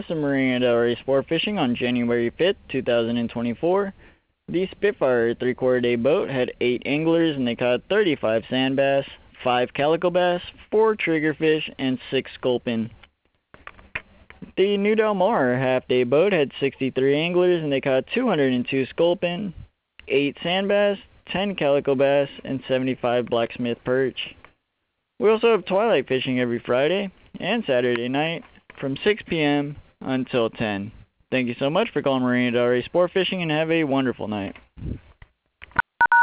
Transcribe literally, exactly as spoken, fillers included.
This is Marina Del Rey Sport Fishing on January fifth, two thousand twenty-four. The Spitfire three-quarter day boat had eight anglers and they caught thirty-five sand bass, five calico bass, four triggerfish, and six sculpin. The New Del Mar half-day boat had sixty-three anglers and they caught two hundred two sculpin, eight sand bass, ten calico bass, and seventy-five blacksmith perch. We also have twilight fishing every Friday and Saturday night from six p m until ten. Thank you so much for calling Marina Del Rey Sport Fishing and have a wonderful night.